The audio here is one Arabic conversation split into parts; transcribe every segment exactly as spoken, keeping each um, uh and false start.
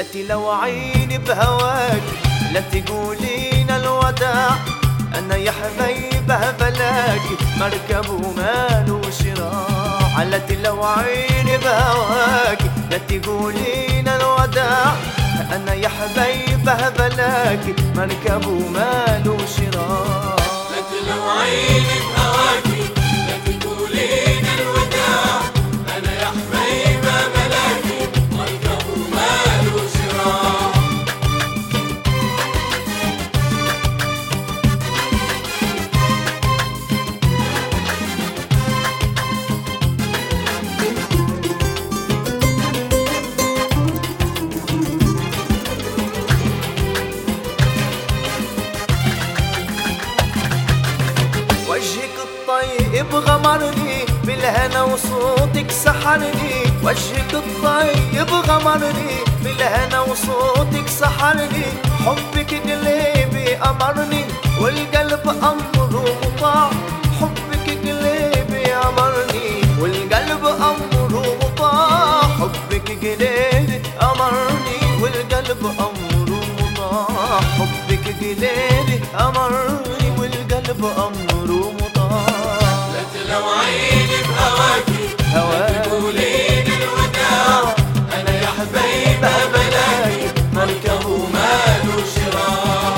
التي لو عيني بهواك لا تقولين الوداع. أنا يا حبيبه بلاك مركب وماله شراع. التي لو عيني بهواك لا تقولين الوداع. أنا يا حبيبه بلاك مركب وماله شراع. التي لو عيني بهواك لا تقولين الوداع. أنا يا حبيبه بلاك مركب وماله شراع. وجهك الطيب غمرني بالهنا وصوتك سحرني. وجهك الطيب غمرني بالهنا وصوتك سحرني. حبك قلبي أمرني والقلب أمره مطاع. حبك قلبي أمرني والقلب أمره مطاع. حبك قلبي أمرني والقلب أمره مطاع. حبك قلبي أمرني والقلب أمره مطاع. التي لو عيني بهواكي هواك تقولين الوداع. أنا يا حبيبه بلاكي مركب وماله شراع.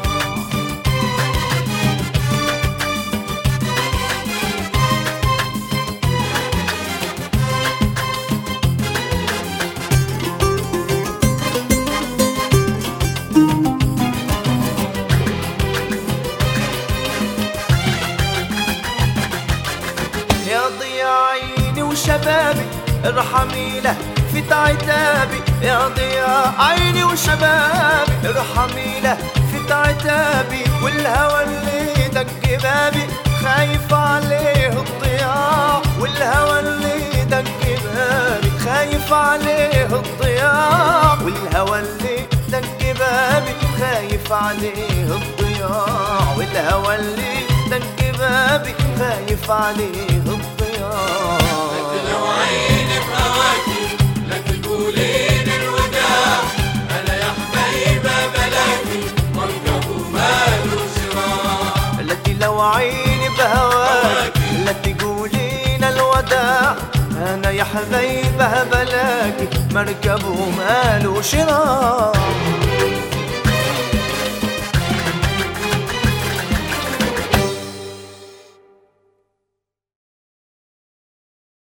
يا ضياء عيني وشبابي ارحمي له في عتابي. يا ضياء عيني وشبابي ارحمي له في عتابي. والهوى اللي دق بابي خايف عليه الضياع. والهوى اللي دق بابي خايف عليه الضياع. والهوى اللي دق بابي خايف عليه الضياع. والهوى اللي دق بابي خايف عليه الضياع. لو عيني بهواكي لا تقولين الوداع. أنا يا حبيبه بلاكي مركب وماله شراع. التي لو عيني بهواك لا تقولين الوداع. أنا يا حبيبه بلاك مركب وماله شراع.